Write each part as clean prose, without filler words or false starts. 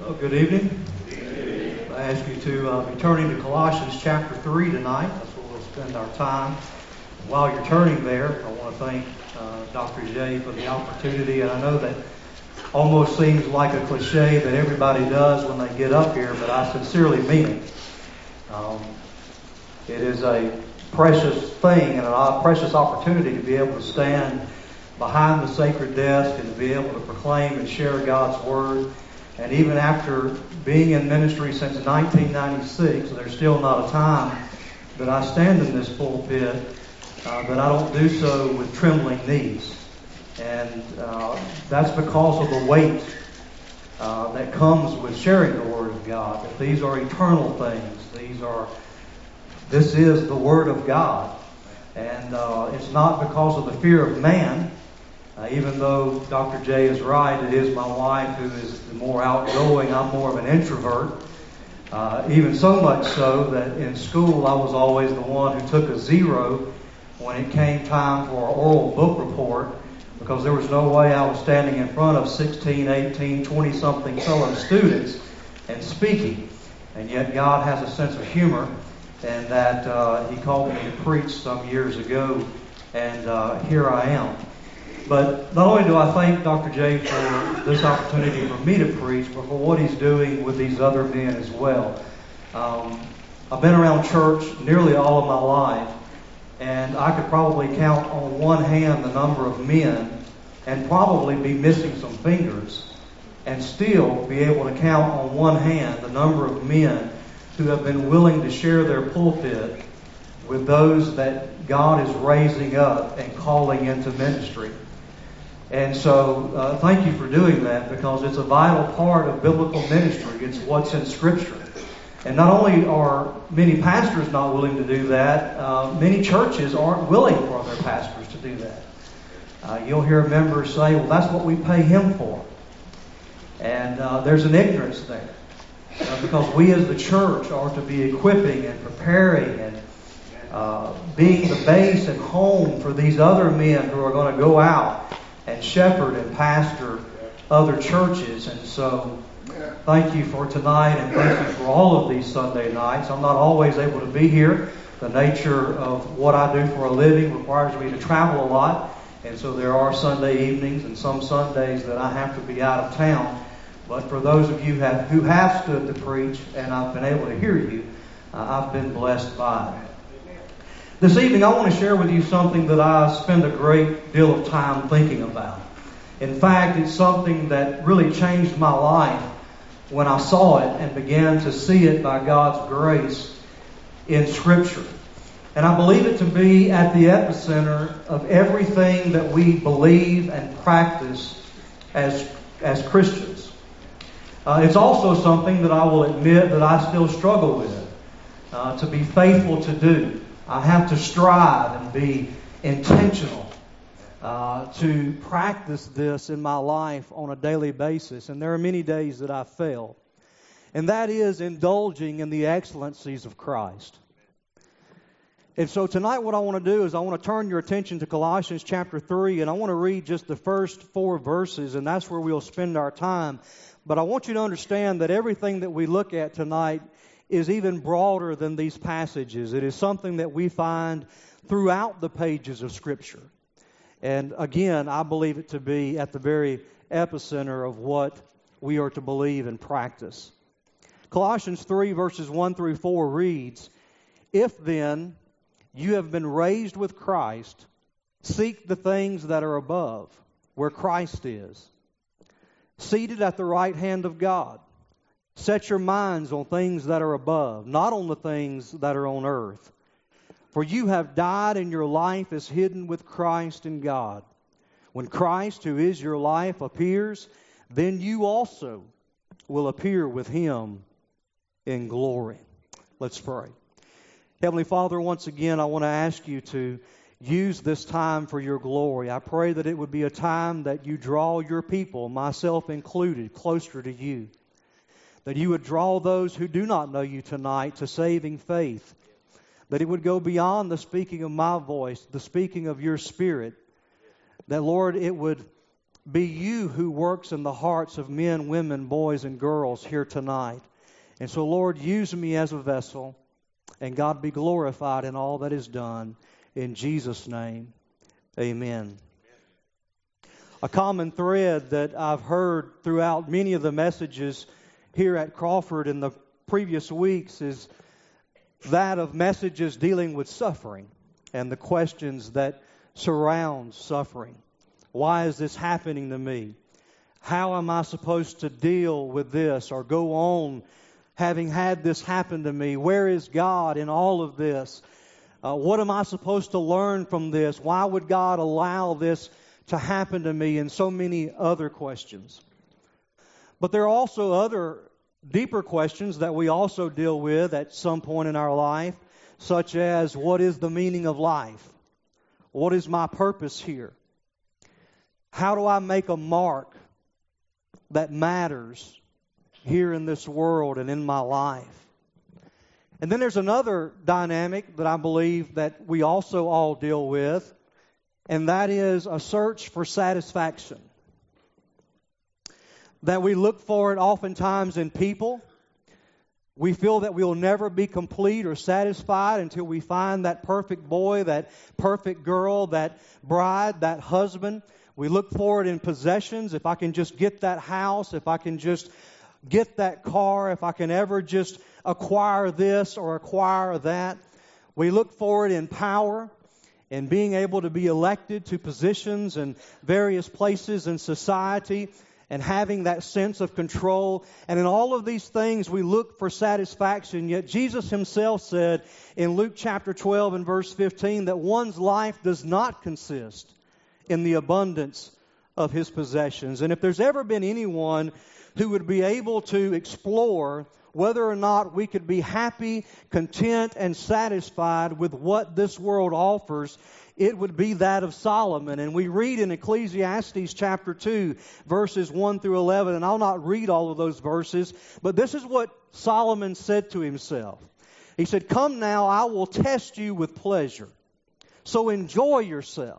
Well, good evening. I ask you to be turning to Colossians chapter 3 tonight. That's where we'll spend our time. While you're turning there, I want to thank Dr. Jay for the opportunity. And I know that almost seems like a cliche that everybody does when they get up here, but I sincerely mean it. It is a precious thing and a precious opportunity to be able to stand behind the sacred desk and to be able to proclaim and share God's Word. And even after being in ministry since 1996, there's still not a time that I stand in this pulpit that I don't do so with trembling knees. And that's because of the weight that comes with sharing the Word of God. That these are eternal things. This is the Word of God. And it's not because of the fear of man. Even though Dr. J is right, it is my wife who is the more outgoing. I'm more of an introvert. Even so much so that in school I was always the one who took a 0 when it came time for our oral book report, because there was no way I was standing in front of 16, 18, 20-something fellow students and speaking. And yet God has a sense of humor, and that He called me to preach some years ago, and here I am. But not only do I thank Dr. J for this opportunity for me to preach, but for what he's doing with these other men as well. I've been around church nearly all of my life, and I could probably count on one hand the number of men and probably be missing some fingers, and still be able to count on one hand the number of men who have been willing to share their pulpit with those that God is raising up and calling into ministry. And so thank you for doing that, because it's a vital part of biblical ministry. It's what's in Scripture. And not only are many pastors not willing to do that, many churches aren't willing for their pastors to do that. You'll hear members say, well, that's what we pay him for. And there's an ignorance there. Because we as the church are to be equipping and preparing and being the base and home for these other men who are going to go out and shepherd and pastor other churches. And so thank you for tonight, and thank you for all of these Sunday nights. I'm not always able to be here. The nature of what I do for a living requires me to travel a lot, and so there are Sunday evenings and some Sundays that I have to be out of town. But for those of you who have stood to preach and I've been able to hear you, I've been blessed by it. This evening I want to share with you something that I spend a great deal of time thinking about. In fact, it's something that really changed my life when I saw it and began to see it by God's grace in Scripture. And I believe it to be at the epicenter of everything that we believe and practice as Christians. It's also something that I will admit that I still struggle with, to be faithful to do. I have to strive and be intentional to practice this in my life on a daily basis. And there are many days that I fail. And that is indulging in the excellencies of Christ. And so tonight what I want to do is I want to turn your attention to Colossians chapter 3, and I want to read just the first 4 verses, and that's where we'll spend our time. But I want you to understand that everything that we look at tonight is even broader than these passages. It is something that we find throughout the pages of Scripture. And again, I believe it to be at the very epicenter of what we are to believe and practice. Colossians 3 verses 1 through 4 reads, "If then you have been raised with Christ, seek the things that are above, where Christ is, seated at the right hand of God. Set your minds on things that are above, not on the things that are on earth. For you have died, and your life is hidden with Christ in God. When Christ, who is your life, appears, then you also will appear with Him in glory." Let's pray. Heavenly Father, once again, I want to ask you to use this time for your glory. I pray that it would be a time that you draw your people, myself included, closer to you. That you would draw those who do not know you tonight to saving faith. That it would go beyond the speaking of my voice, the speaking of your Spirit. That, Lord, it would be you who works in the hearts of men, women, boys, and girls here tonight. And so, Lord, use me as a vessel, and God be glorified in all that is done. In Jesus' name, amen. A common thread that I've heard throughout many of the messages here at Crawford in the previous weeks is that of messages dealing with suffering and the questions that surround suffering. Why is this happening to me? How am I supposed to deal with this or go on having had this happen to me? Where is God in all of this? What am I supposed to learn from this? Why would God allow this to happen to me? And so many other questions. But there are also other deeper questions that we also deal with at some point in our life, such as, what is the meaning of life? What is my purpose here? How do I make a mark that matters here in this world and in my life? And then there's another dynamic that I believe that we also all deal with, and that is a search for satisfaction. That we look for it oftentimes in people. We feel that we'll never be complete or satisfied until we find that perfect boy, that perfect girl, that bride, that husband. We look for it in possessions. If I can just get that house, if I can just get that car, if I can ever just acquire this or acquire that. We look for it in power and being able to be elected to positions and various places in society and having that sense of control. And in all of these things, we look for satisfaction. Yet Jesus himself said in Luke chapter 12 and verse 15 that one's life does not consist in the abundance of his possessions. And if there's ever been anyone who would be able to explore whether or not we could be happy, content, and satisfied with what this world offers, it would be that of Solomon. And we read in Ecclesiastes chapter 2, verses 1 through 11, and I'll not read all of those verses, but this is what Solomon said to himself. He said, "Come now, I will test you with pleasure. So enjoy yourself."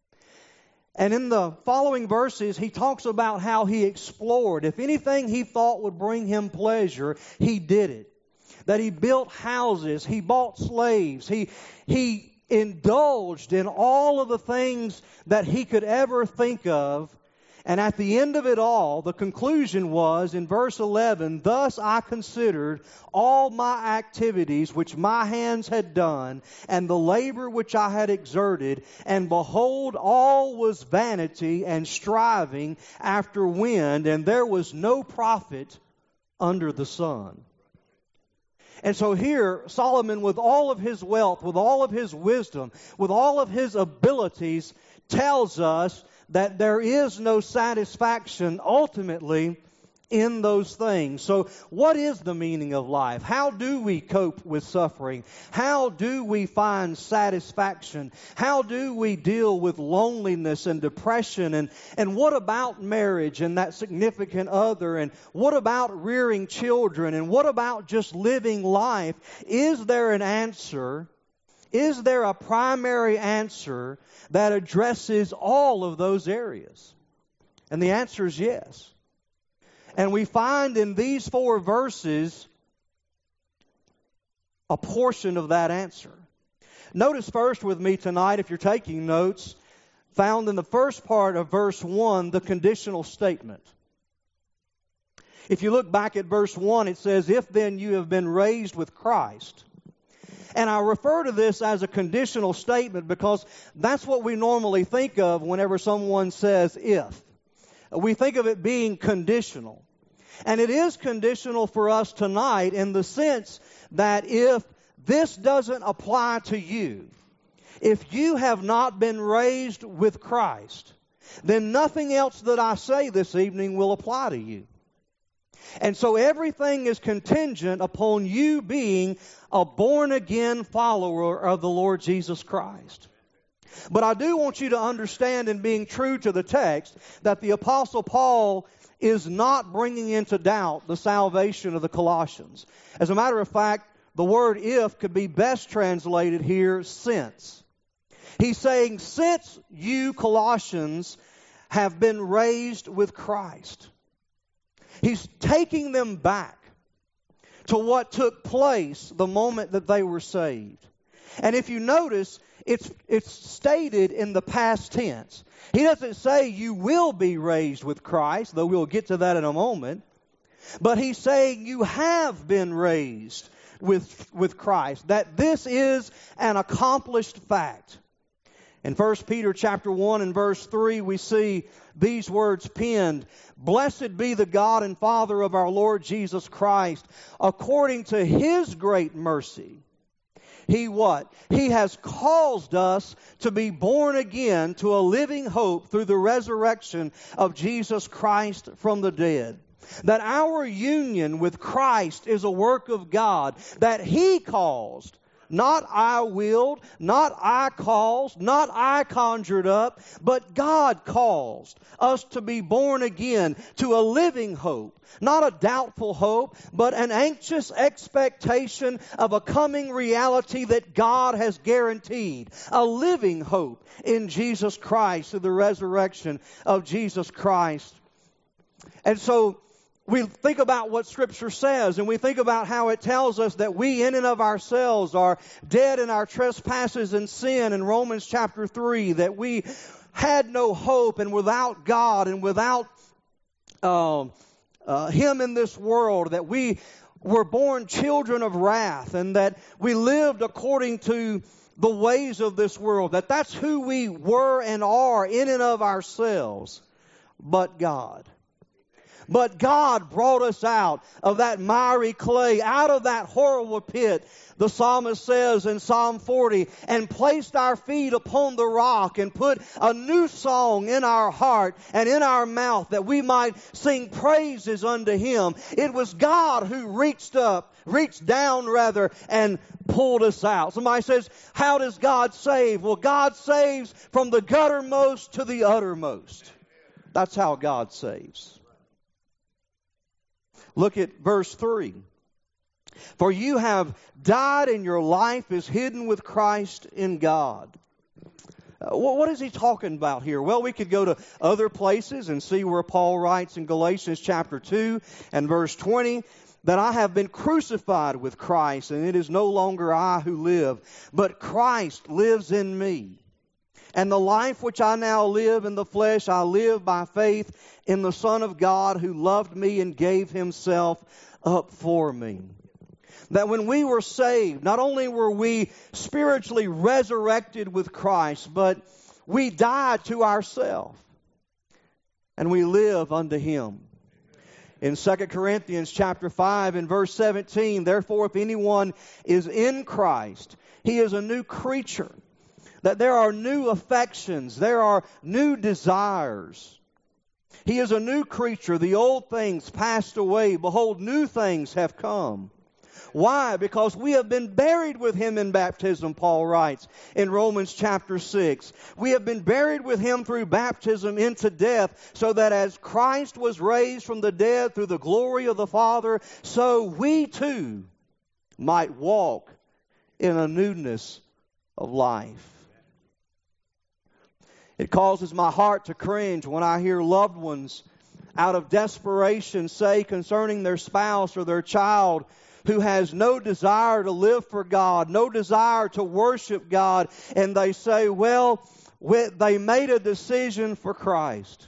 And in the following verses, he talks about how he explored. If anything he thought would bring him pleasure, he did it. That he built houses, he bought slaves, he indulged in all of the things that he could ever think of. And at the end of it all, the conclusion was in verse 11, "Thus I considered all my activities which my hands had done, and the labor which I had exerted, and behold, all was vanity and striving after wind, and there was no profit under the sun." And so here, Solomon, with all of his wealth, with all of his wisdom, with all of his abilities, tells us that there is no satisfaction ultimately in those things. So what is the meaning of life? How do we cope with suffering? How do we find satisfaction? How do we deal with loneliness and depression? And what about marriage and that significant other? And what about rearing children? And what about just living life? Is there an answer? Is there a primary answer that addresses all of those areas? And the answer is yes. And we find in these 4 verses a portion of that answer. Notice first with me tonight, if you're taking notes, found in the first part of verse 1, the conditional statement. If you look back at verse 1, it says, "If then you have been raised with Christ." And I refer to this as a conditional statement because that's what we normally think of whenever someone says if. We think of it being conditional. And it is conditional for us tonight in the sense that if this doesn't apply to you, if you have not been raised with Christ, then nothing else that I say this evening will apply to you. And so everything is contingent upon you being a born-again follower of the Lord Jesus Christ. But I do want you to understand, in being true to the text, that the Apostle Paul is not bringing into doubt the salvation of the Colossians. As a matter of fact, the word "if" could be best translated here, "since." He's saying, since you Colossians have been raised with Christ. He's taking them back to what took place the moment that they were saved. And if you notice, it's stated in the past tense. He doesn't say you will be raised with Christ, though we'll get to that in a moment. But he's saying you have been raised with Christ. That this is an accomplished fact. In 1 Peter chapter 1 and verse 3, we see these words penned, "Blessed be the God and Father of our Lord Jesus Christ, according to His great mercy." He what? He has caused us to be born again to a living hope through the resurrection of Jesus Christ from the dead. That our union with Christ is a work of God that He caused. Not I willed, not I caused, not I conjured up, but God caused us to be born again to a living hope. Not a doubtful hope, but an anxious expectation of a coming reality that God has guaranteed. A living hope in Jesus Christ, through the resurrection of Jesus Christ. And so, we think about what Scripture says, and we think about how it tells us that we in and of ourselves are dead in our trespasses and sin in Romans chapter 3, that we had no hope, and without God and without Him in this world, that we were born children of wrath, and that we lived according to the ways of this world, that that's who we were and are in and of ourselves, but God. But God brought us out of that miry clay, out of that horrible pit, the psalmist says in Psalm 40, and placed our feet upon the rock and put a new song in our heart and in our mouth that we might sing praises unto Him. It was God who reached down, and pulled us out. Somebody says, how does God save? Well, God saves from the guttermost to the uttermost. That's how God saves. Look at verse 3. For you have died and your life is hidden with Christ in God. What is he talking about here? Well, we could go to other places and see where Paul writes in Galatians chapter 2 and verse 20, that I have been crucified with Christ, and it is no longer I who live, but Christ lives in me. And the life which I now live in the flesh, I live by faith in the Son of God who loved me and gave Himself up for me. That when we were saved, not only were we spiritually resurrected with Christ, but we died to ourselves and we live unto Him. In 2 Corinthians chapter 5 and verse 17, therefore if anyone is in Christ, he is a new creature. That there are new affections, there are new desires. He is a new creature. The old things passed away. Behold, new things have come. Why? Because we have been buried with Him in baptism, Paul writes in Romans chapter 6. We have been buried with Him through baptism into death, so that as Christ was raised from the dead through the glory of the Father, so we too might walk in a newness of life. It causes my heart to cringe when I hear loved ones out of desperation say concerning their spouse or their child who has no desire to live for God, no desire to worship God, and they say, well, they made a decision for Christ.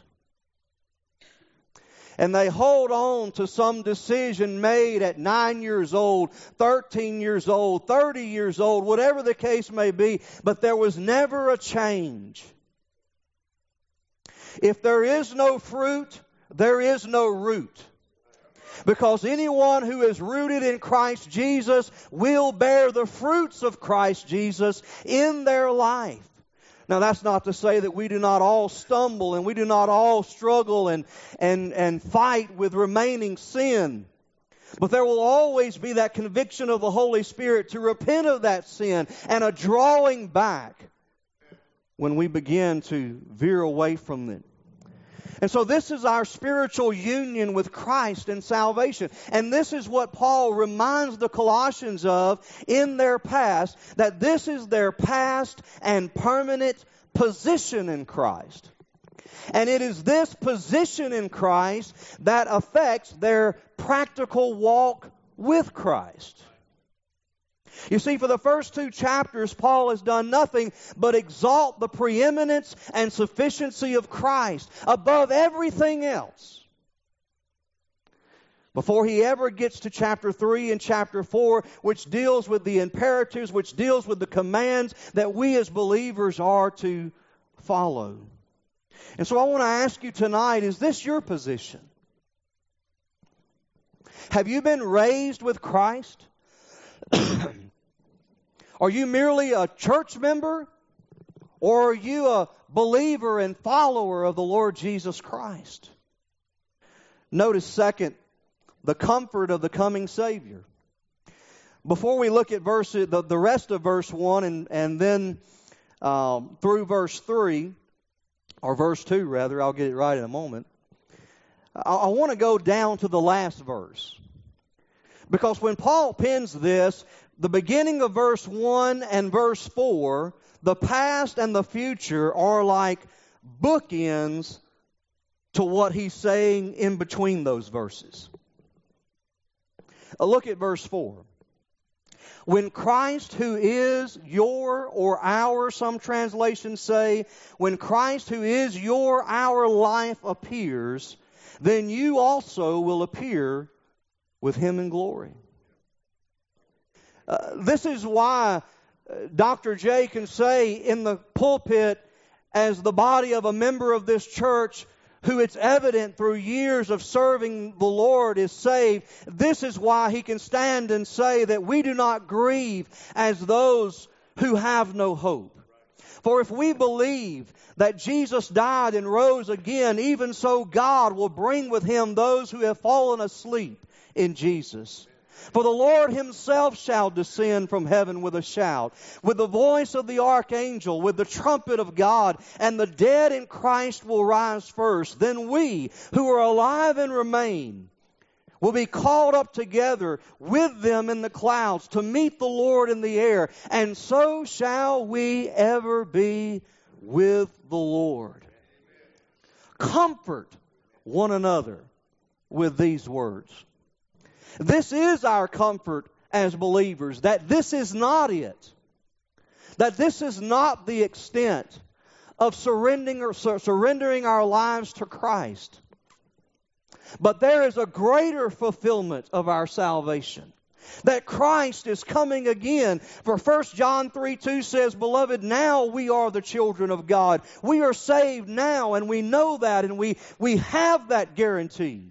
And they hold on to some decision made at 9 years old, 13 years old, 30 years old, whatever the case may be, but there was never a change. If there is no fruit, there is no root. Because anyone who is rooted in Christ Jesus will bear the fruits of Christ Jesus in their life. Now that's not to say that we do not all stumble and we do not all struggle and fight with remaining sin. But there will always be that conviction of the Holy Spirit to repent of that sin and a drawing back when we begin to veer away from it. And so this is our spiritual union with Christ in salvation. And this is what Paul reminds the Colossians of in their past, that this is their past and permanent position in Christ. And it is this position in Christ that affects their practical walk with Christ. You see, for the first 2 chapters, Paul has done nothing but exalt the preeminence and sufficiency of Christ above everything else. Before he ever gets to chapter 3 and chapter 4, which deals with the imperatives, which deals with the commands that we as believers are to follow. And so I want to ask you tonight, is this your position? Have you been raised with Christ? Are you merely a church member? Or are you a believer and follower of the Lord Jesus Christ? Notice, second, the comfort of the coming Savior. Before we look at the rest of verse 1 and then through verse 3, or verse 2 rather, I'll get it right in a moment, I want to go down to the last verse. Because when Paul pens this, the beginning of verse 1 and verse 4, the past and the future are like bookends to what he's saying in between those verses. Look at verse 4. When Christ, who is your or our, some translations say, when Christ, who is our life appears, then you also will appear with Him in glory. This is why Dr. J can say in the pulpit, as the body of a member of this church, who it's evident through years of serving the Lord is saved, this is why he can stand and say that we do not grieve as those who have no hope. For if we believe that Jesus died and rose again, even so God will bring with Him those who have fallen asleep in Jesus. For the Lord Himself shall descend from heaven with a shout, with the voice of the archangel, with the trumpet of God, and the dead in Christ will rise first. Then we, who are alive and remain, will be called up together with them in the clouds to meet the Lord in the air, and so shall we ever be with the Lord. Comfort one another with these words. This is our comfort as believers, that this is not it. That this is not the extent of surrendering our lives to Christ. But there is a greater fulfillment of our salvation. That Christ is coming again. For 1 John 3:2 says, Beloved, now we are the children of God. We are saved now, and we know that, and we have that guarantee.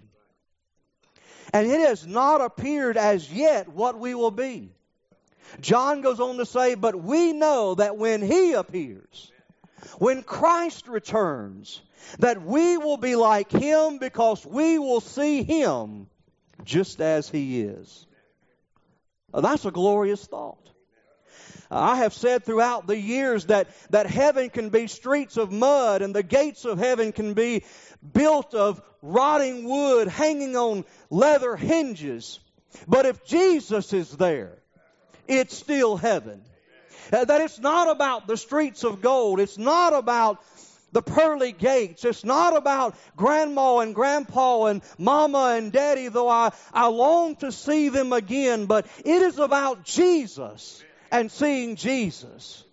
And it has not appeared as yet what we will be. John goes on to say, but we know that when He appears, when Christ returns, that we will be like Him because we will see Him just as He is. That's a glorious thought. I have said throughout the years that heaven can be streets of mud and the gates of heaven can be built of rotting wood hanging on leather hinges. But if Jesus is there, it's still heaven. That it's not about the streets of gold. It's not about the pearly gates. It's not about grandma and grandpa and mama and daddy, though I long to see them again. But it is about Jesus and seeing Jesus.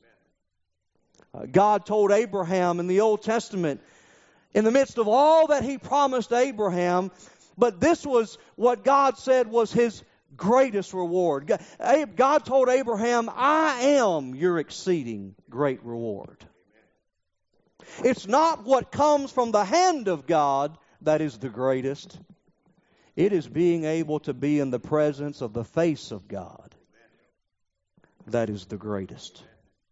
God told Abraham in the Old Testament, in the midst of all that He promised Abraham, but this was what God said was His greatest reward. God told Abraham, I am your exceeding great reward. It's not what comes from the hand of God that is the greatest. It is being able to be in the presence of the face of God that is the greatest.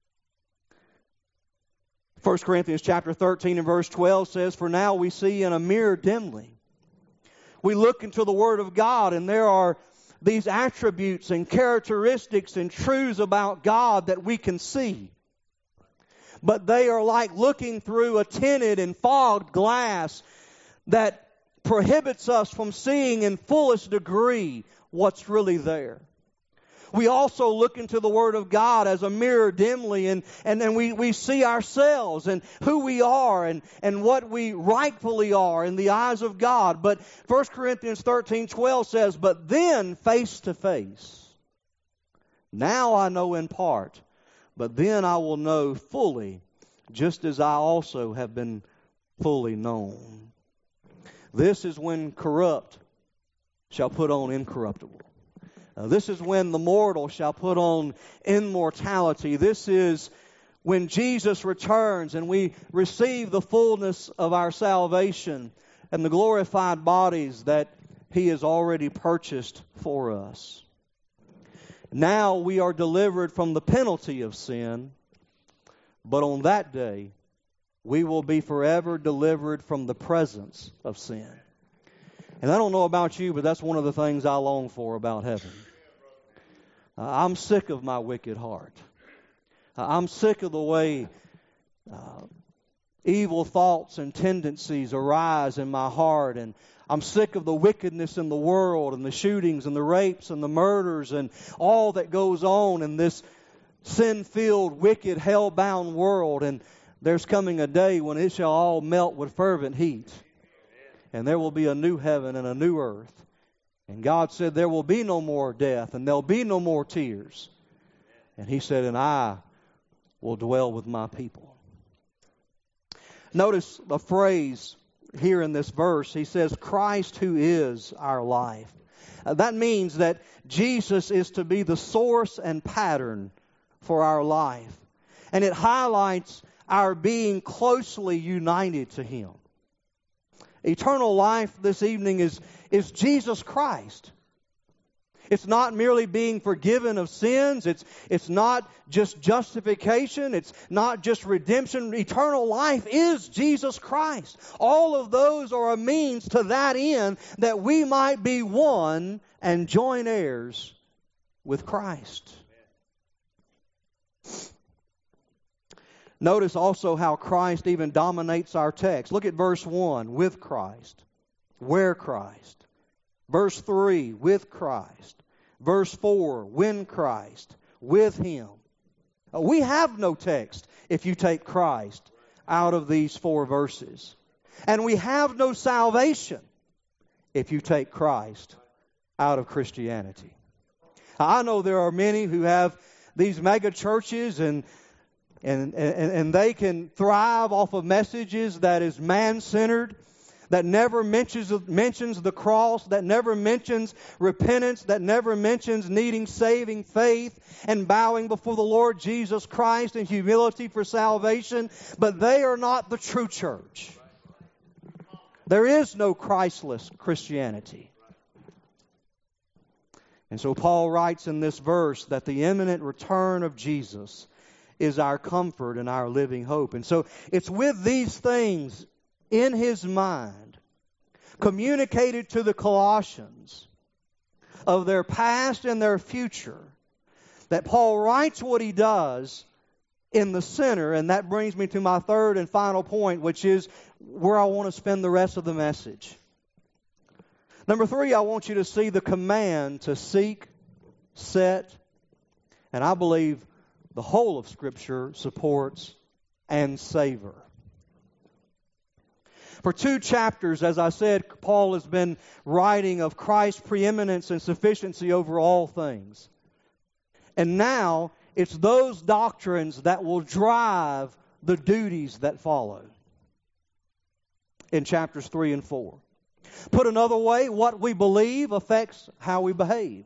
1 Corinthians chapter 13 and verse 12 says, For now we see in a mirror dimly. We look into the Word of God, and there are these attributes and characteristics and truths about God that we can see. But they are like looking through a tinted and fogged glass that prohibits us from seeing in fullest degree what's really there. We also look into the Word of God as a mirror dimly, and we see ourselves and who we are and what we rightfully are in the eyes of God. But 1 Corinthians 13:12 says, "But then face to face. Now I know in part, but then I will know fully, just as I also have been fully known." This is when corrupt shall put on incorruptible. This is when the mortal shall put on immortality. This is when Jesus returns and we receive the fullness of our salvation and the glorified bodies that He has already purchased for us. Now we are delivered from the penalty of sin, but on that day we will be forever delivered from the presence of sin. And I don't know about you, but that's one of the things I long for about heaven. I'm sick of my wicked heart. I'm sick of the way evil thoughts and tendencies arise in my heart. And I'm sick of the wickedness in the world and the shootings and the rapes and the murders and all that goes on in this sin-filled, wicked, hell-bound world. And there's coming a day when it shall all melt with fervent heat. And there will be a new heaven and a new earth. And God said there will be no more death and there'll be no more tears. And He said, and I will dwell with my people. Notice the phrase here in this verse. He says, Christ who is our life. That means that Jesus is to be the source and pattern for our life. And it highlights our being closely united to Him. Eternal life this evening is Jesus Christ. It's not merely being forgiven of sins. It's not just justification. It's not just redemption. Eternal life is Jesus Christ. All of those are a means to that end, that we might be one and joint heirs with Christ. Notice also how Christ even dominates our text. Look at verse 1, with Christ, where Christ. Verse 3, with Christ. Verse 4, when Christ, with Him. We have no text if you take Christ out of these 4 verses. And we have no salvation if you take Christ out of Christianity. I know there are many who have these mega churches and they can thrive off of messages that is man-centered, that never mentions the cross, that never mentions repentance, that never mentions needing saving faith and bowing before the Lord Jesus Christ in humility for salvation. But they are not the true church. There is no Christless Christianity. And so Paul writes in this verse that the imminent return of Jesus is our comfort and our living hope. And so it's with these things in his mind, communicated to the Colossians of their past and their future, that Paul writes what he does in the center. And that brings me to my third and final point, which is where I want to spend the rest of the message. Number 3, I want you to see the command to seek, set, and I believe the whole of Scripture supports and savor. For 2 chapters, as I said, Paul has been writing of Christ's preeminence and sufficiency over all things. And now it's those doctrines that will drive the duties that follow in chapters 3 and 4. Put another way, what we believe affects how we behave.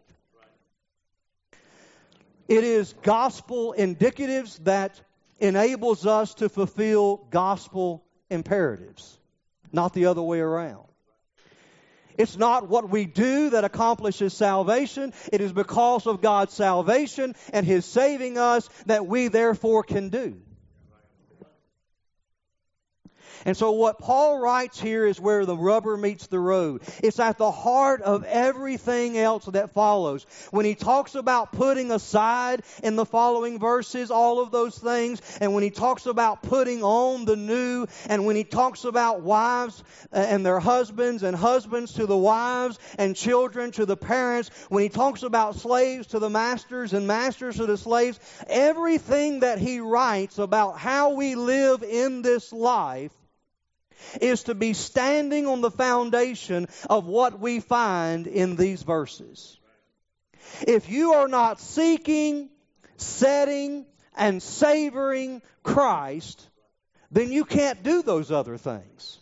It is gospel indicatives that enables us to fulfill gospel imperatives, not the other way around. It's not what we do that accomplishes salvation. It is because of God's salvation and His saving us that we therefore can do. And so what Paul writes here is where the rubber meets the road. It's at the heart of everything else that follows. When he talks about putting aside in the following verses all of those things, and when he talks about putting on the new, and when he talks about wives and their husbands, and husbands to the wives, and children to the parents, when he talks about slaves to the masters and masters to the slaves, everything that he writes about how we live in this life is to be standing on the foundation of what we find in these verses. If you are not seeking, setting, and savoring Christ, then you can't do those other things.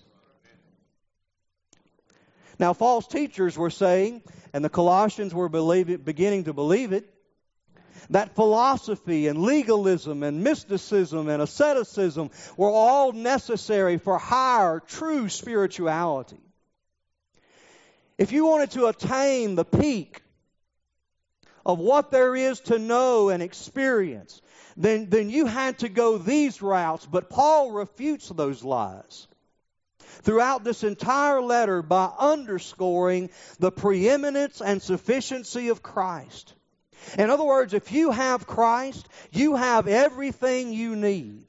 Now, false teachers were saying, and the Colossians were beginning to believe it, that philosophy and legalism and mysticism and asceticism were all necessary for higher, true spirituality. If you wanted to attain the peak of what there is to know and experience, then you had to go these routes. But Paul refutes those lies throughout this entire letter by underscoring the preeminence and sufficiency of Christ. In other words, if you have Christ, you have everything you need.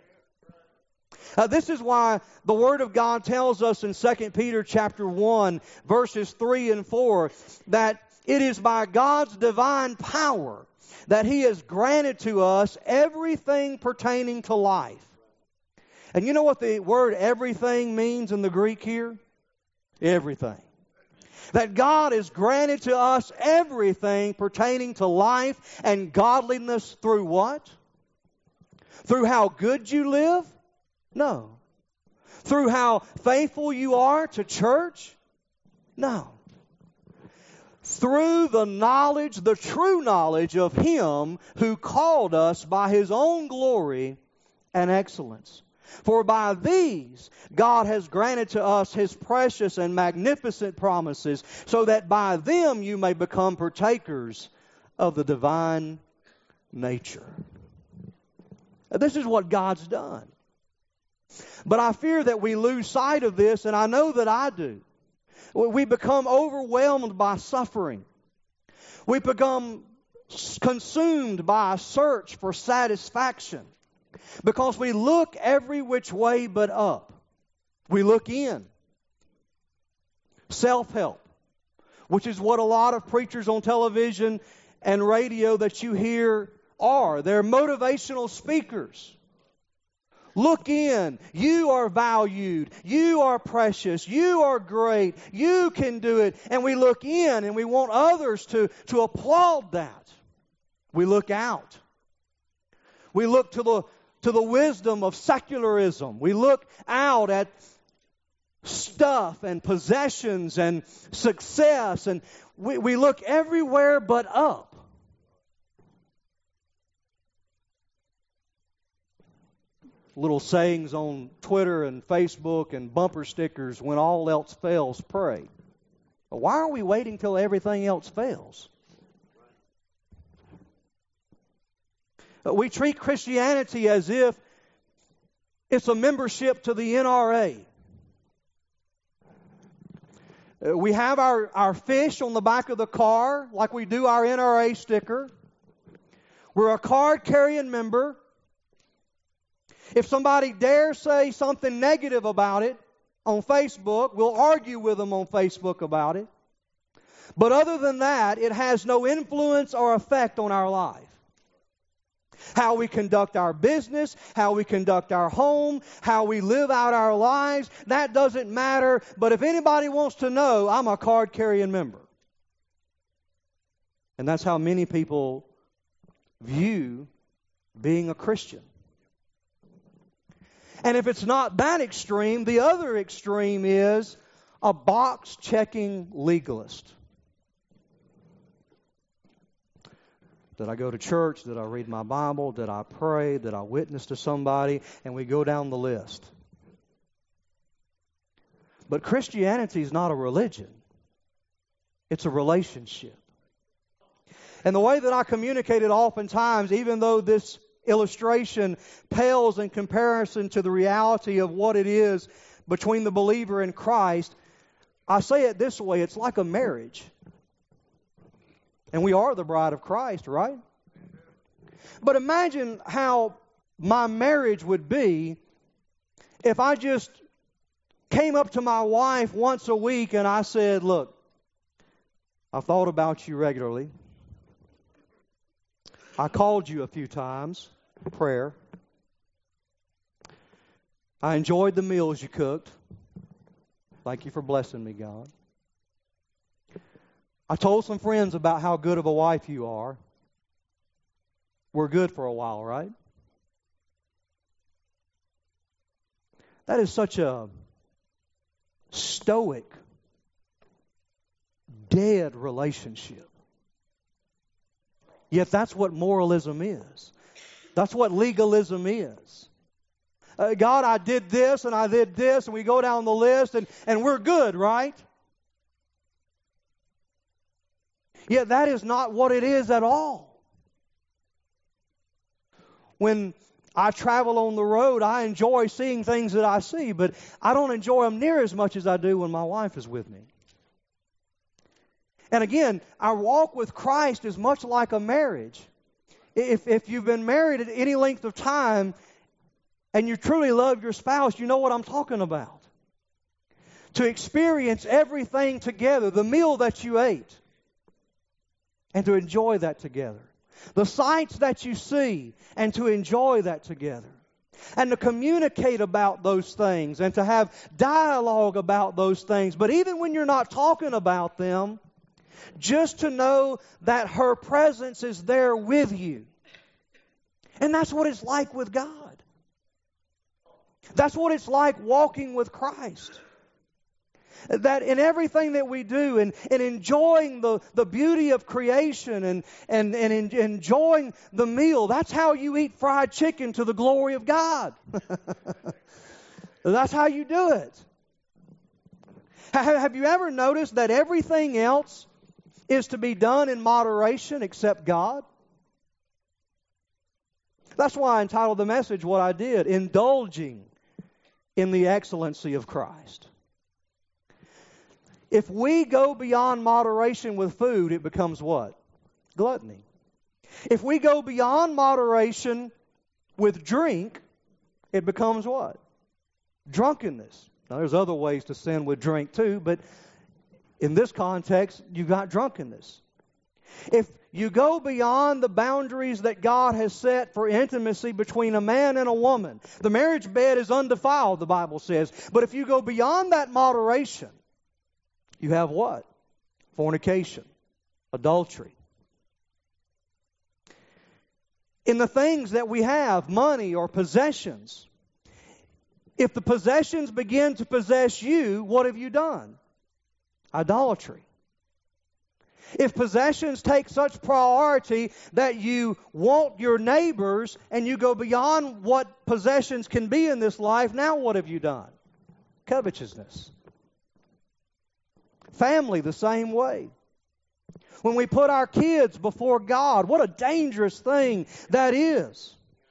This is why the Word of God tells us in 2 Peter chapter 1, verses 3 and 4, that it is by God's divine power that He has granted to us everything pertaining to life. And you know what the word everything means in the Greek here? Everything. That God has granted to us everything pertaining to life and godliness through what? Through how good you live? No. Through how faithful you are to church? No. Through the knowledge, the true knowledge of Him who called us by His own glory and excellence. For by these God has granted to us His precious and magnificent promises, so that by them you may become partakers of the divine nature. This is what God's done. But I fear that we lose sight of this, and I know that I do. We become overwhelmed by suffering. We become consumed by a search for satisfaction. Because we look every which way but up. We look in. Self-help, which is what a lot of preachers on television and radio that you hear are. They're motivational speakers. Look in. You are valued. You are precious. You are great. You can do it. And we look in and we want others to applaud that. We look out. We look to the wisdom of secularism. We look out at stuff and possessions and success, and we look everywhere but up. Little sayings on Twitter and Facebook and bumper stickers: when all else fails, pray. But why are we waiting till everything else fails? We treat Christianity as if it's a membership to the NRA. We have our fish on the back of the car like we do our NRA sticker. We're a card-carrying member. If somebody dares say something negative about it on Facebook, we'll argue with them on Facebook about it. But other than that, it has no influence or effect on our life. How we conduct our business, how we conduct our home, how we live out our lives, that doesn't matter. But if anybody wants to know, I'm a card-carrying member. And that's how many people view being a Christian. And if it's not that extreme, the other extreme is a box-checking legalist. Did I go to church? Did I read my Bible? Did I pray? Did I witness to somebody? And we go down the list. But Christianity is not a religion. It's a relationship. And the way that I communicate it oftentimes, even though this illustration pales in comparison to the reality of what it is between the believer and Christ. I say it this way, it's like a marriage. And we are the bride of Christ, right? But imagine how my marriage would be if I just came up to my wife once a week and I said, look, I've thought about you regularly. I called you a few times for prayer. I enjoyed the meals you cooked. Thank you for blessing me, God. I told some friends about how good of a wife you are. We're good for a while, right? That is such a stoic, dead relationship. Yet that's what moralism is. That's what legalism is. God, I did this and I did this, and we go down the list and we're good, right? Yet that is not what it is at all. When I travel on the road, I enjoy seeing things that I see, but I don't enjoy them near as much as I do when my wife is with me. And again, our walk with Christ is much like a marriage. If you've been married at any length of time and you truly love your spouse, you know what I'm talking about. To experience everything together, the meal that you ate, and to enjoy that together. The sights that you see, and to enjoy that together. And to communicate about those things, and to have dialogue about those things. But even when you're not talking about them, just to know that her presence is there with you. And that's what it's like with God. That's what it's like walking with Christ. That in everything that we do, and enjoying the beauty of creation and enjoying the meal, that's how you eat fried chicken to the glory of God. That's how you do it. Have you ever noticed that everything else is to be done in moderation except God? That's why I entitled the message what I did, Indulging in the Excellency of Christ. If we go beyond moderation with food, it becomes what? Gluttony. If we go beyond moderation with drink, it becomes what? Drunkenness. Now, there's other ways to sin with drink too, but in this context, you've got drunkenness. If you go beyond the boundaries that God has set for intimacy between a man and a woman, the marriage bed is undefiled, the Bible says. But if you go beyond that moderation, you have what? Fornication, adultery. In the things that we have, money or possessions, if the possessions begin to possess you, what have you done? Idolatry. If possessions take such priority that you want your neighbors and you go beyond what possessions can be in this life, now what have you done? Covetousness. Family, the same way. When we put our kids before God, what a dangerous thing that is.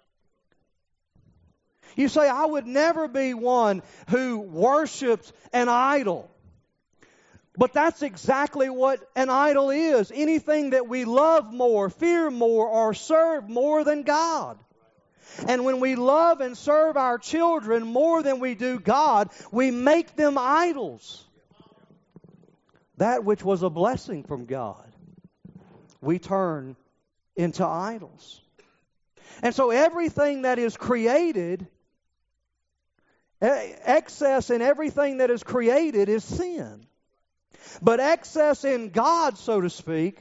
You say, I would never be one who worships an idol. But that's exactly what an idol is. Anything that we love more, fear more, or serve more than God. And when we love and serve our children more than we do God, we make them idols. That which was a blessing from God, we turn into idols. And so everything that is created, excess in everything that is created is sin. But excess in God, so to speak,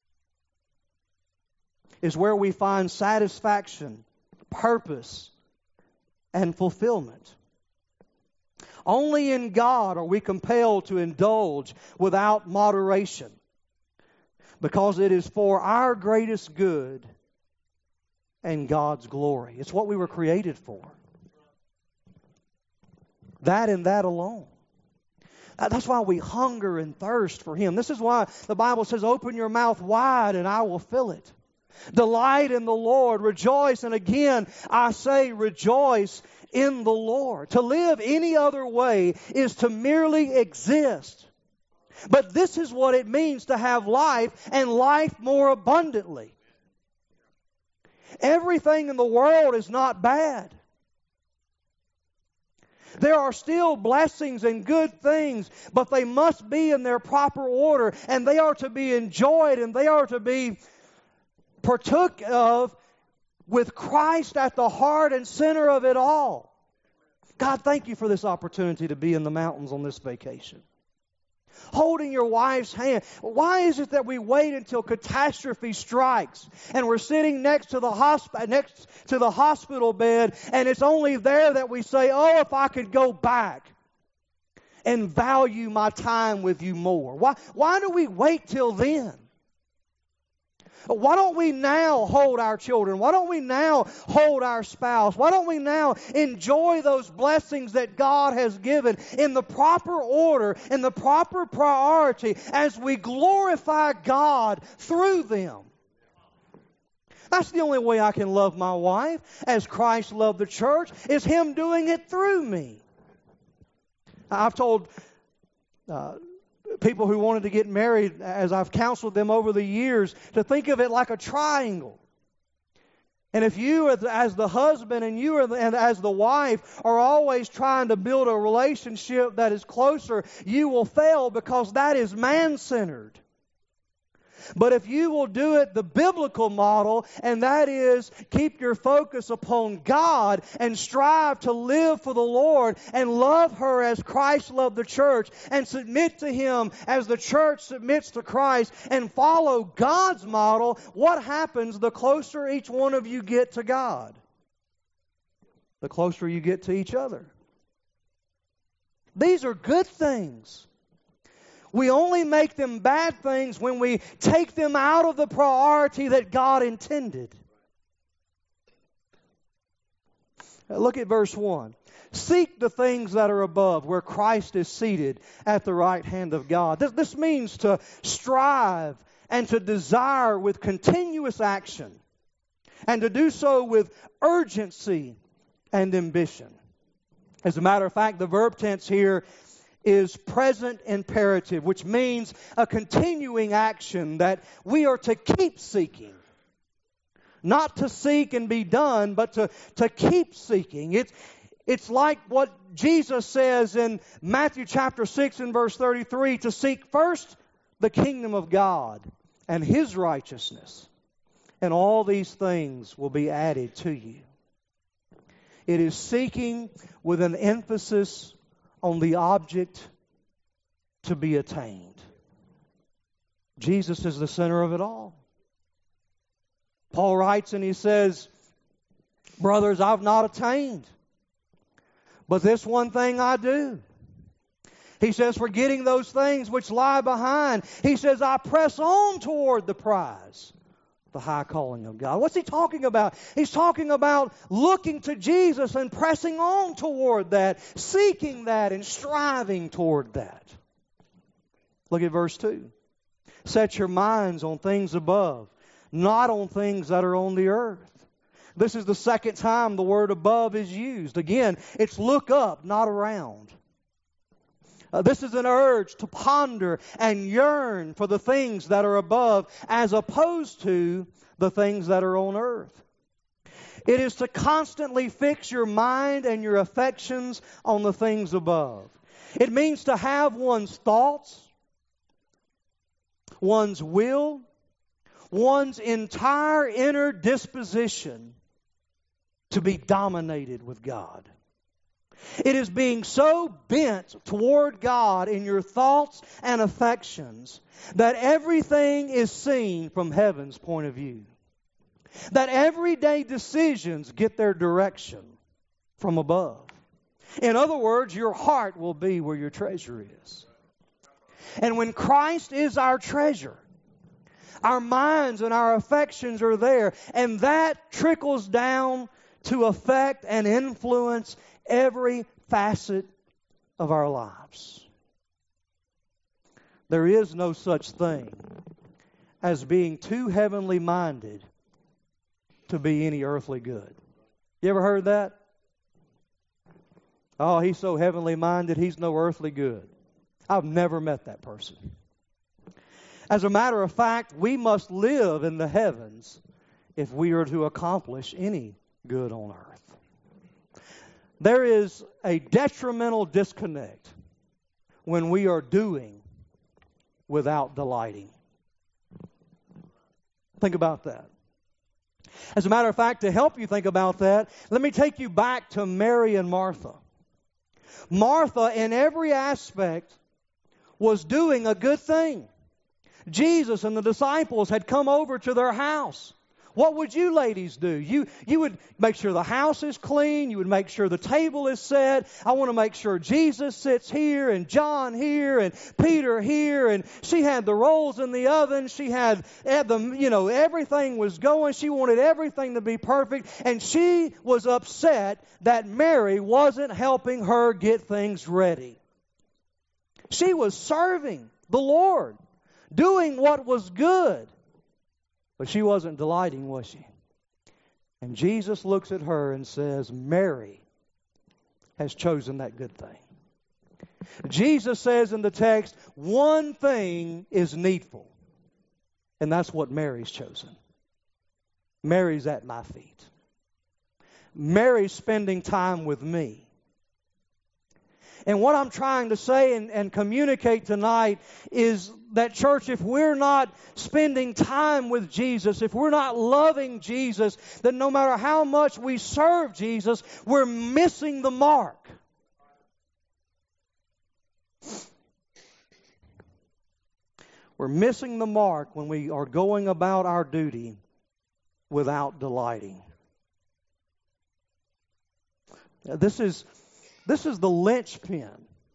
is where we find satisfaction, purpose, and fulfillment. Only in God are we compelled to indulge without moderation, because it is for our greatest good and God's glory. It's what we were created for. That and that alone. That's why we hunger and thirst for Him. This is why the Bible says, open your mouth wide and I will fill it. Delight in the Lord. Rejoice. And again, I say rejoice in the Lord. To live any other way is to merely exist. But this is what it means to have life, and life more abundantly. Everything in the world is not bad. There are still blessings and good things, but they must be in their proper order, and they are to be enjoyed, and they are to be partook of with Christ at the heart and center of it all. God, thank you for this opportunity to be in the mountains on this vacation. Holding your wife's hand. Why is it that we wait until catastrophe strikes and we're sitting next to the hospital bed, and it's only there that we say, oh, if I could go back and value my time with you more? Why do we wait till then? Why don't we now hold our children? Why don't we now hold our spouse? Why don't we now enjoy those blessings that God has given in the proper order, in the proper priority, as we glorify God through them? That's the only way I can love my wife as Christ loved the church, is Him doing it through me. I've told people who wanted to get married, as I've counseled them over the years, to think of it like a triangle. And if you as the husband and you as the wife are always trying to build a relationship that is closer, you will fail, because that is man-centered. But if you will do it the biblical model, and that is keep your focus upon God and strive to live for the Lord and love her as Christ loved the church and submit to Him as the church submits to Christ, and follow God's model, what happens the closer each one of you get to God? The closer you get to each other. These are good things. We only make them bad things when we take them out of the priority that God intended. Look at verse 1. Seek the things that are above, where Christ is seated at the right hand of God. This means to strive and to desire with continuous action, and to do so with urgency and ambition. As a matter of fact, the verb tense here is present imperative, which means a continuing action that we are to keep seeking. Not to seek and be done, but to keep seeking. It's like what Jesus says in Matthew chapter 6 and verse 33, to seek first the kingdom of God and His righteousness, and all these things will be added to you. It is seeking with an emphasis on the object to be attained. Jesus is the center of it all. Paul writes and he says, brothers, I've not attained, but this one thing I do. He says, forgetting those things which lie behind, he says, I press on toward the prize, the high calling of God. What's he talking about? He's talking about looking to Jesus and pressing on toward that, seeking that and striving toward that. Look at verse 2. Set your minds on things above, not on things that are on the earth. This is the second time the word above is used. Again, it's look up, not around. This is an urge to ponder and yearn for the things that are above, as opposed to the things that are on earth. It is to constantly fix your mind and your affections on the things above. It means to have one's thoughts, one's will, one's entire inner disposition to be dominated with God. It is being so bent toward God in your thoughts and affections that everything is seen from heaven's point of view. That everyday decisions get their direction from above. In other words, your heart will be where your treasure is. And when Christ is our treasure, our minds and our affections are there, and that trickles down to affect and influence every facet of our lives. There is no such thing as being too heavenly minded to be any earthly good. You ever heard that? Oh, he's so heavenly minded, he's no earthly good. I've never met that person. As a matter of fact, we must live in the heavens if we are to accomplish any good on earth. There is a detrimental disconnect when we are doing without delighting. Think about that. As a matter of fact, to help you think about that, let me take you back to Mary and Martha. Martha, in every aspect, was doing a good thing. Jesus and the disciples had come over to their house. What would you ladies do? You would make sure the house is clean. You would make sure the table is set. I want to make sure Jesus sits here and John here and Peter here. And she had the rolls in the oven. She had the, everything was going. She wanted everything to be perfect. And she was upset that Mary wasn't helping her get things ready. She was serving the Lord, doing what was good. But she wasn't delighting, was she? And Jesus looks at her and says, Mary has chosen that good thing. Jesus says in the text, one thing is needful. And that's what Mary's chosen. Mary's at my feet. Mary's spending time with me. And what I'm trying to say and communicate tonight is that, church, if we're not spending time with Jesus, if we're not loving Jesus, then no matter how much we serve Jesus, we're missing the mark. We're missing the mark when we are going about our duty without delighting. This is the linchpin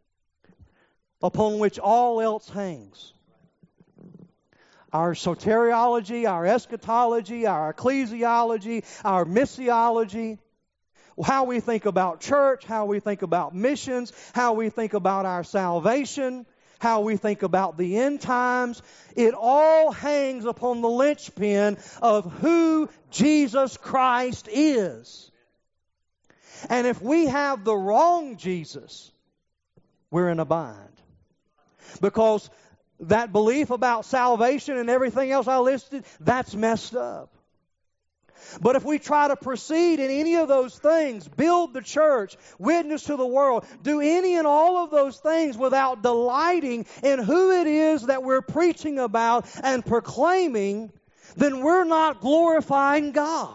upon which all else hangs. Our soteriology, our eschatology, our ecclesiology, our missiology, how we think about church, how we think about missions, how we think about our salvation, how we think about the end times, it all hangs upon the linchpin of who Jesus Christ is. And if we have the wrong Jesus, we're in a bind. Because that belief about salvation and everything else I listed, that's messed up. But if we try to proceed in any of those things, build the church, witness to the world, do any and all of those things without delighting in who it is that we're preaching about and proclaiming, then we're not glorifying God.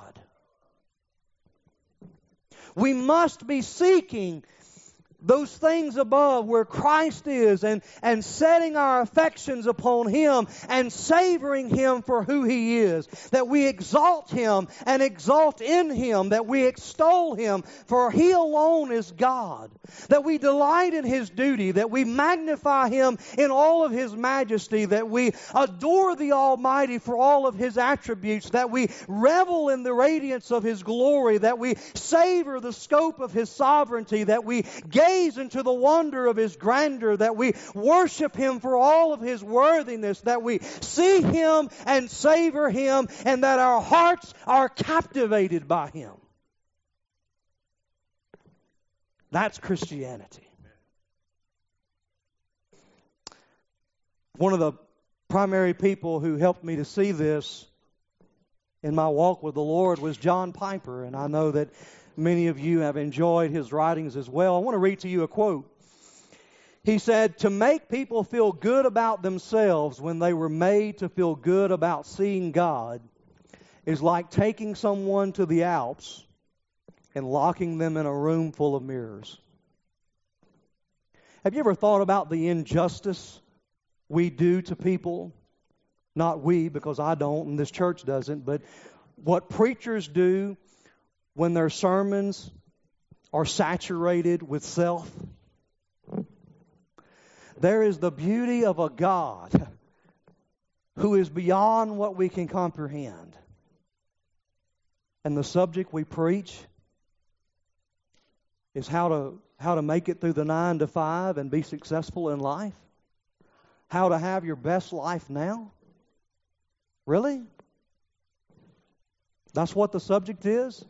We must be seeking those things above where Christ is and setting our affections upon Him and savoring Him for who He is. That we exalt Him and exalt in Him. That we extol Him for He alone is God. That we delight in His duty. That we magnify Him in all of His majesty. That we adore the Almighty for all of His attributes. That we revel in the radiance of His glory. That we savor the scope of His sovereignty. That we gaze into the wonder of His grandeur, that we worship Him for all of His worthiness, that we see Him and savor Him, and that our hearts are captivated by Him. That's Christianity. One of the primary people who helped me to see this in my walk with the Lord was John Piper, and I know that many of you have enjoyed his writings as well. I want to read to you a quote. He said, "To make people feel good about themselves when they were made to feel good about seeing God is like taking someone to the Alps and locking them in a room full of mirrors." Have you ever thought about the injustice we do to people? Not we, because I don't and this church doesn't, but what preachers do when their sermons are saturated with self. There is the beauty of a God who is beyond what we can comprehend. And the subject we preach is how to make it through the 9 to 5 and be successful in life. How to have your best life now. Really? That's what the subject is.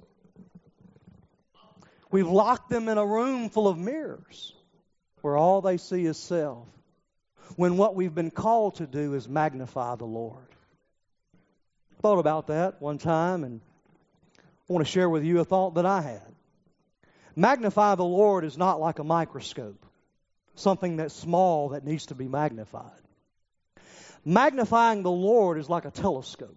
We've locked them in a room full of mirrors where all they see is self, when what we've been called to do is magnify the Lord. I thought about that one time, and I want to share with you a thought that I had. Magnify the Lord is not like a microscope, something that's small that needs to be magnified. Magnifying the Lord is like a telescope.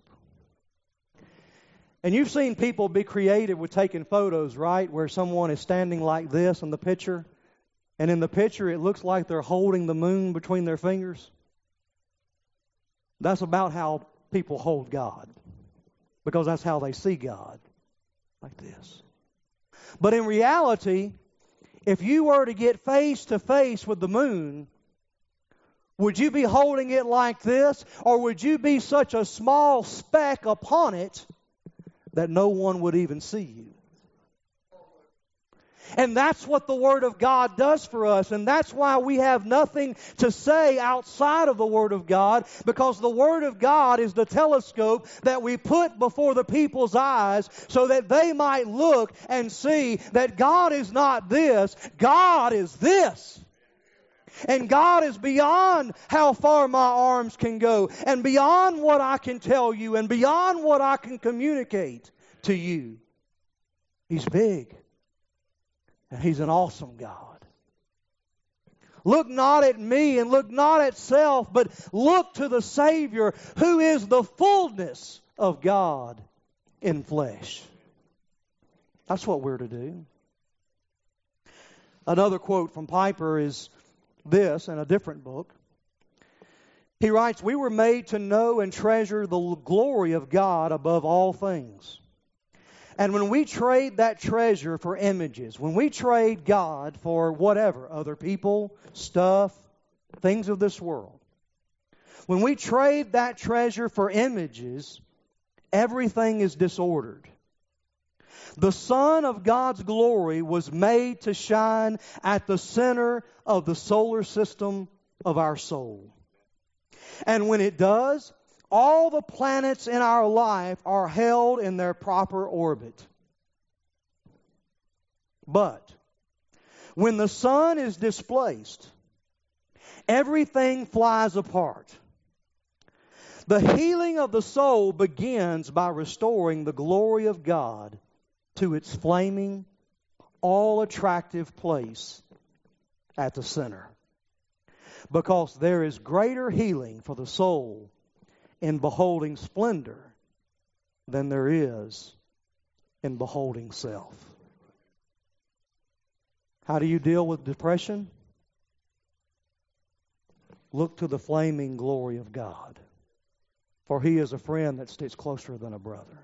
And you've seen people be creative with taking photos, right? Where someone is standing like this in the picture. And in the picture, it looks like they're holding the moon between their fingers. That's about how people hold God. Because that's how they see God. Like this. But in reality, if you were to get face to face with the moon, would you be holding it like this? Or would you be such a small speck upon it that no one would even see you? And that's what the Word of God does for us. And that's why we have nothing to say outside of the Word of God, because the Word of God is the telescope that we put before the people's eyes so that they might look and see that God is not this, God is this. And God is beyond how far my arms can go, and beyond what I can tell you, and beyond what I can communicate to you. He's big. And He's an awesome God. Look not at me and look not at self, but look to the Savior who is the fullness of God in flesh. That's what we're to do. Another quote from Piper is this in a different book. He writes, "We were made to know and treasure the glory of God above all things. And when we trade that treasure for images, when we trade God for whatever, other people, stuff, things of this world, when we trade that treasure for images, everything is disordered. The sun of God's glory was made to shine at the center of the solar system of our soul. And when it does, all the planets in our life are held in their proper orbit. But when the sun is displaced, everything flies apart. The healing of the soul begins by restoring the glory of God to its flaming, all-attractive place at the center. Because there is greater healing for the soul in beholding splendor than there is in beholding self." How do you deal with depression? Look to the flaming glory of God, for He is a friend that sticks closer than a brother.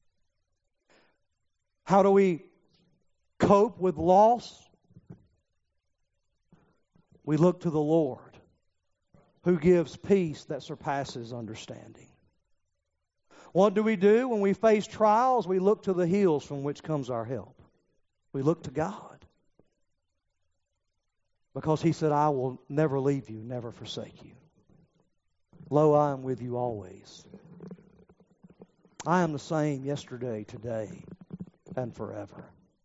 How do we cope with loss? We look to the Lord, who gives peace that surpasses understanding. What do we do when we face trials? We look to the hills from which comes our help. We look to God. Because He said, "I will never leave you, never forsake you. Lo, I am with you always. I am the same yesterday, today, and forever."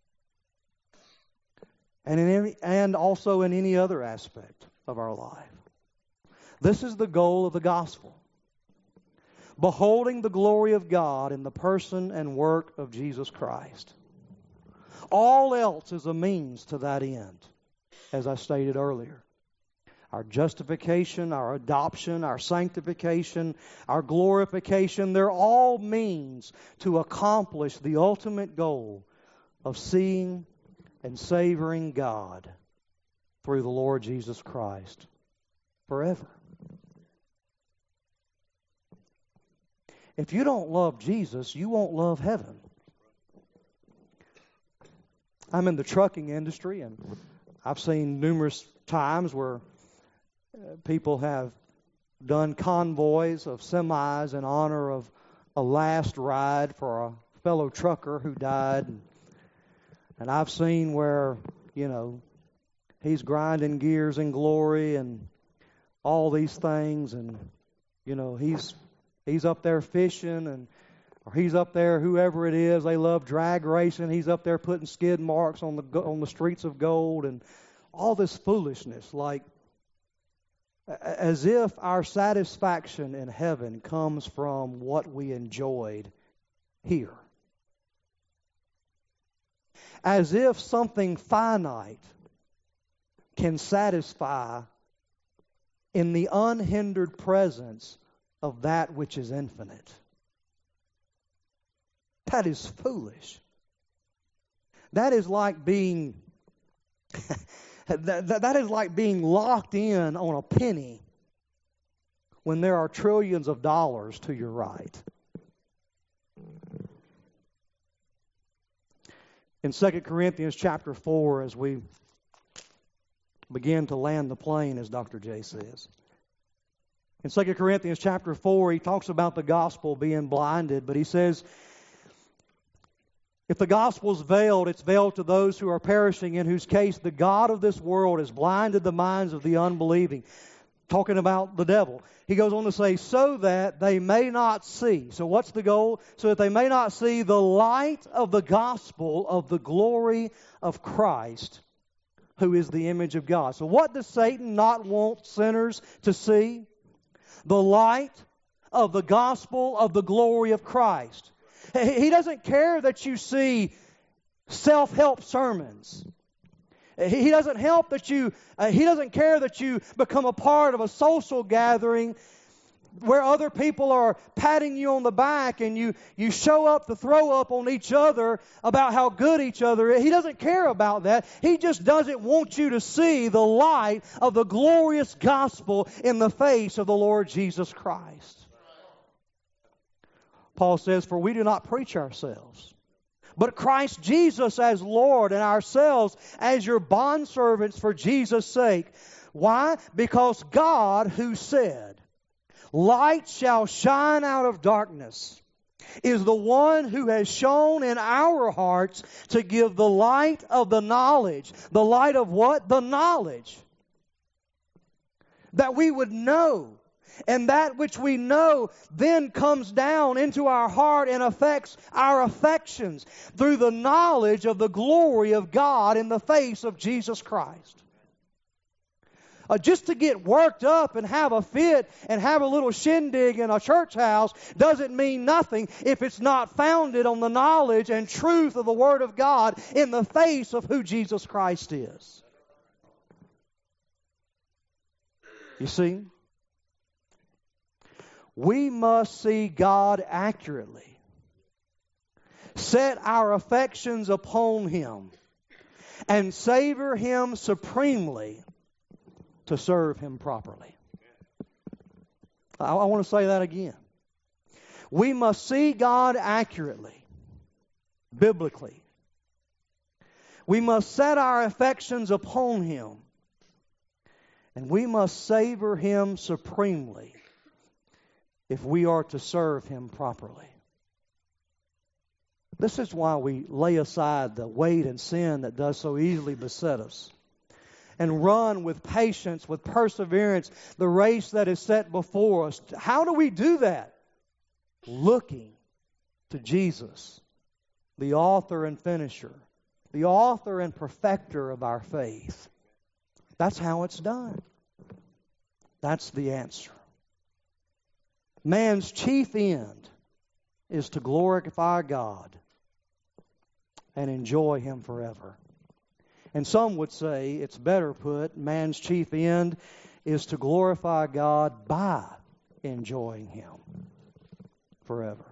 And also in any other aspect of our life. This is the goal of the gospel. Beholding the glory of God in the person and work of Jesus Christ. All else is a means to that end, as I stated earlier. Our justification, our adoption, our sanctification, our glorification, they're all means to accomplish the ultimate goal of seeing and savoring God through the Lord Jesus Christ forever. If you don't love Jesus, you won't love heaven. I'm in the trucking industry, and I've seen numerous times where people have done convoys of semis in honor of a last ride for a fellow trucker who died. And I've seen where, he's grinding gears in glory and all these things, and, he's up there fishing Or he's up there, whoever it is, they love drag racing. He's up there putting skid marks on the streets of gold and all this foolishness, like as if our satisfaction in heaven comes from what we enjoyed here. As if something finite can satisfy in the unhindered presence of that which is infinite. That is foolish. That is like being that is like being locked in on a penny when there are trillions of dollars to your right. In 2 Corinthians chapter 4, as we begin to land the plane, as Dr. J says. In 2 Corinthians chapter 4, he talks about the gospel being blinded, but he says, if the gospel is veiled, it's veiled to those who are perishing, in whose case the God of this world has blinded the minds of the unbelieving. Talking about the devil. He goes on to say, so that they may not see. So what's the goal? So that they may not see the light of the gospel of the glory of Christ, who is the image of God. So what does Satan not want sinners to see? The light of the gospel of the glory of Christ. He doesn't care that you see self-help sermons. He doesn't help that you. He doesn't care that you become a part of a social gathering where other people are patting you on the back and you show up to throw up on each other about how good each other is. He doesn't care about that. He just doesn't want you to see the light of the glorious gospel in the face of the Lord Jesus Christ. Paul says, for we do not preach ourselves, but Christ Jesus as Lord, and ourselves as your bondservants for Jesus' sake. Why? Because God, who said, light shall shine out of darkness, is the one who has shone in our hearts to give the light of the knowledge. The light of what? The knowledge. That we would know. And that which we know then comes down into our heart and affects our affections through the knowledge of the glory of God in the face of Jesus Christ. Just to get worked up and have a fit and have a little shindig in a church house doesn't mean nothing if it's not founded on the knowledge and truth of the Word of God in the face of who Jesus Christ is. You see? We must see God accurately, set our affections upon Him, and savor Him supremely to serve Him properly. I want to say that again. We must see God accurately, biblically. We must set our affections upon Him, and we must savor Him supremely if we are to serve Him properly. This is why we lay aside the weight and sin that does so easily beset us, and run with patience, with perseverance, the race that is set before us. How do we do that? Looking to Jesus, the author and finisher, the author and perfecter of our faith. That's how it's done. That's the answer. Man's chief end is to glorify God and enjoy Him forever. And some would say, it's better put, man's chief end is to glorify God by enjoying Him forever.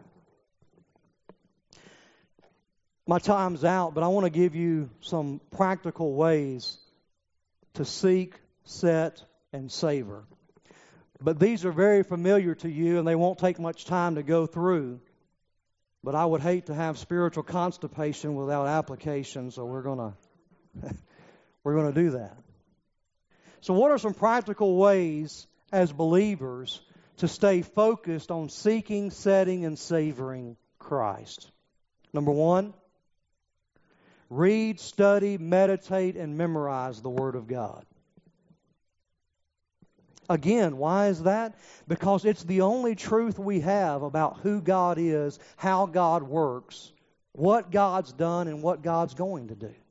My time's out, but I want to give you some practical ways to seek, set, and savor. But these are very familiar to you, and they won't take much time to go through. But I would hate to have spiritual constipation without application, so we're going to do that. So what are some practical ways as believers to stay focused on seeking, setting, and savoring Christ? Number one, read, study, meditate, and memorize the Word of God. Again, why is that? Because it's the only truth we have about who God is, how God works, what God's done, and what God's going to do.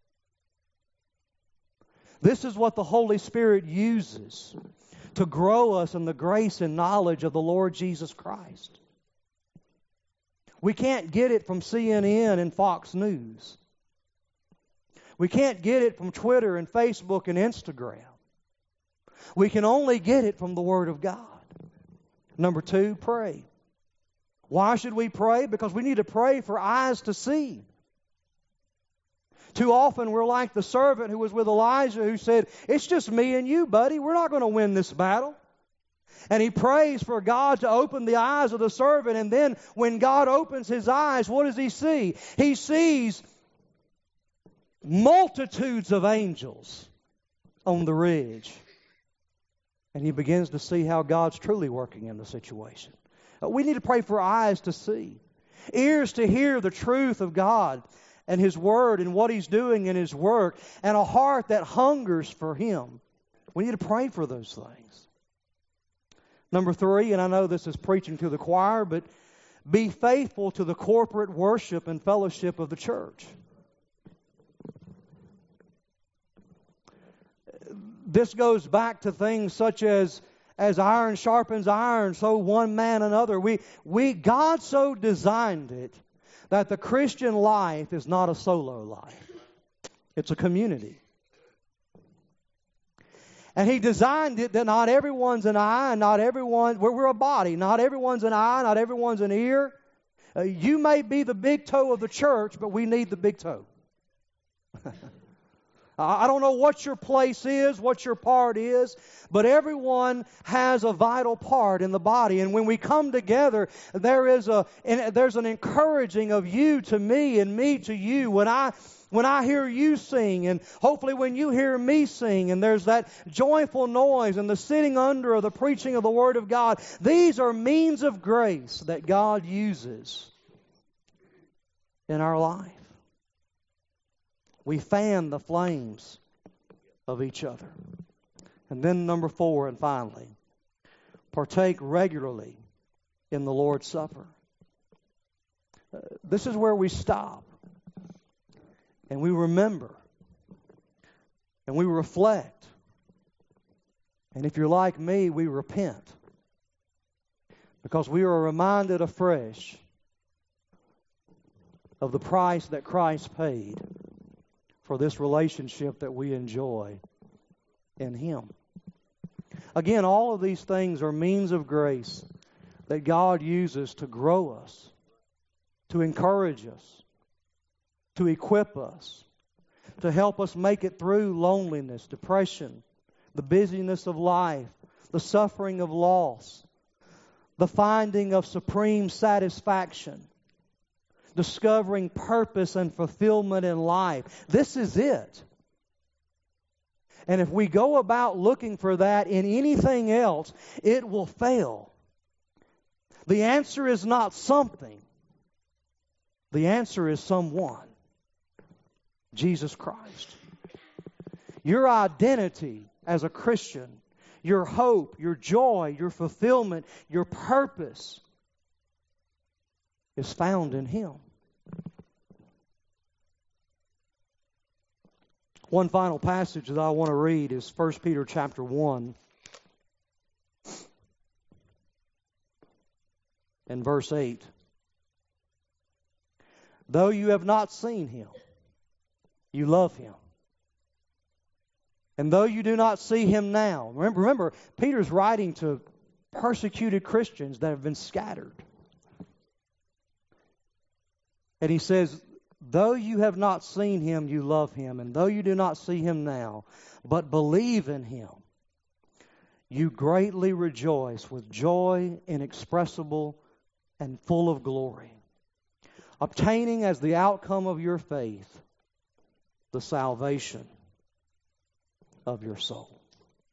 This is what the Holy Spirit uses to grow us in the grace and knowledge of the Lord Jesus Christ. We can't get it from CNN and Fox News. We can't get it from Twitter and Facebook and Instagram. We can only get it from the Word of God. Number 2, pray. Why should we pray? Because we need to pray for eyes to see. Too often we're like the servant who was with Elijah who said, "It's just me and you, buddy. We're not going to win this battle." And he prays for God to open the eyes of the servant. And then when God opens his eyes, what does he see? He sees multitudes of angels on the ridge. And he begins to see how God's truly working in the situation. We need to pray for eyes to see, ears to hear the truth of God and His Word and what He's doing in His work, and a heart that hungers for Him. We need to pray for those things. Number 3, and I know this is preaching to the choir, but be faithful to the corporate worship and fellowship of the church. This goes back to things such as iron sharpens iron, so one man another. God so designed it that the Christian life is not a solo life. It's a community. And He designed it that not everyone's an eye, and not everyone, we're a body. Not everyone's an eye, not everyone's an ear. You may be the big toe of the church, but we need the big toe. I don't know what your place is, what your part is, but everyone has a vital part in the body. And when we come together, there's an encouraging of you to me and me to you. When I hear you sing, and hopefully when you hear me sing, and there's that joyful noise and the sitting under of the preaching of the Word of God, these are means of grace that God uses in our life. We fan the flames of each other. And then number 4, and finally, partake regularly in the Lord's Supper. This is where we stop. And we remember. And we reflect. And if you're like me, we repent. Because we are reminded afresh of the price that Christ paid for this relationship that we enjoy in Him. Again, all of these things are means of grace that God uses to grow us, to encourage us, to equip us, to help us make it through loneliness, depression, the busyness of life, the suffering of loss, the finding of supreme satisfaction, discovering purpose and fulfillment in life. This is it. And if we go about looking for that in anything else, it will fail. The answer is not something. The answer is someone. Jesus Christ. Your identity as a Christian, your hope, your joy, your fulfillment, your purpose is found in Him. One final passage that I want to read is 1 Peter chapter 1 and verse 8. Though you have not seen Him, you love Him. And though you do not see Him now, remember, Peter's writing to persecuted Christians that have been scattered. And he says, though you have not seen Him, you love Him. And though you do not see Him now, but believe in Him, you greatly rejoice with joy inexpressible and full of glory, obtaining as the outcome of your faith the salvation of your soul.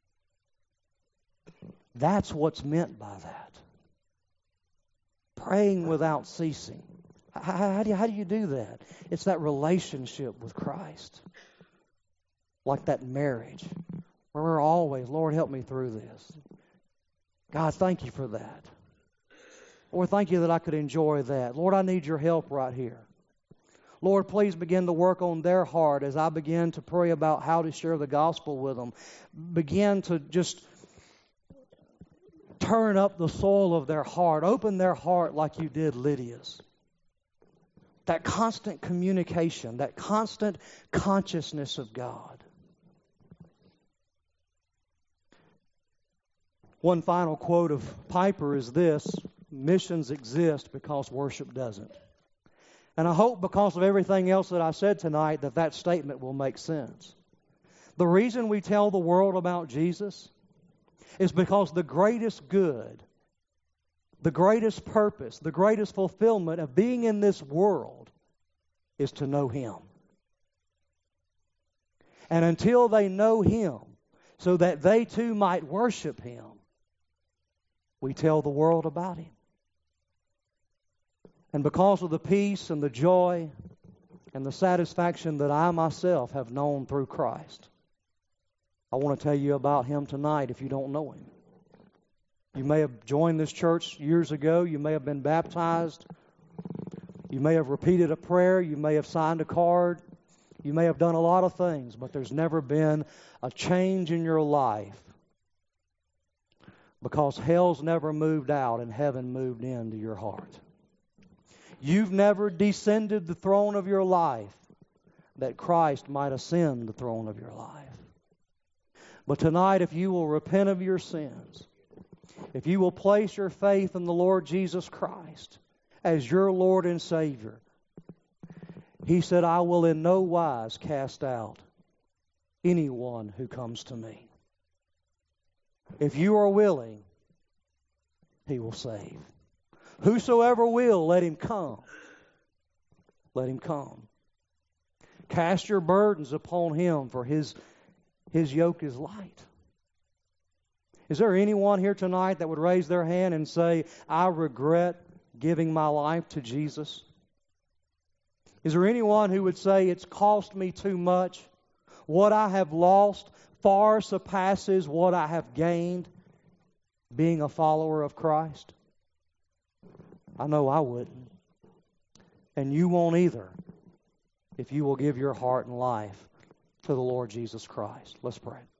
That's what's meant by that. Praying without ceasing. How do you do that? It's that relationship with Christ. Like that marriage. We're always, Lord, help me through this. God, thank you for that. Lord, thank you that I could enjoy that. Lord, I need your help right here. Lord, please begin to work on their heart as I begin to pray about how to share the gospel with them. Begin to just turn up the soil of their heart. Open their heart like you did Lydia's. That constant communication, that constant consciousness of God. One final quote of Piper is this: missions exist because worship doesn't. And I hope because of everything else that I said tonight that statement will make sense. The reason we tell the world about Jesus is because the greatest good, the greatest purpose, the greatest fulfillment of being in this world is to know Him. And until they know Him, so that they too might worship Him, we tell the world about Him. And because of the peace and the joy and the satisfaction that I myself have known through Christ, I want to tell you about Him tonight if you don't know Him. You may have joined this church years ago. You may have been baptized. You may have repeated a prayer. You may have signed a card. You may have done a lot of things, but there's never been a change in your life because hell's never moved out and heaven moved into your heart. You've never descended the throne of your life that Christ might ascend the throne of your life. But tonight, if you will repent of your sins, if you will place your faith in the Lord Jesus Christ as your Lord and Savior, He said, I will in no wise cast out anyone who comes to me. If you are willing, He will save. Whosoever will, let him come. Let him come. Cast your burdens upon Him, for His yoke is light. Is there anyone here tonight that would raise their hand and say, I regret giving my life to Jesus? Is there anyone who would say, it's cost me too much? What I have lost far surpasses what I have gained being a follower of Christ? I know I wouldn't. And you won't either if you will give your heart and life to the Lord Jesus Christ. Let's pray.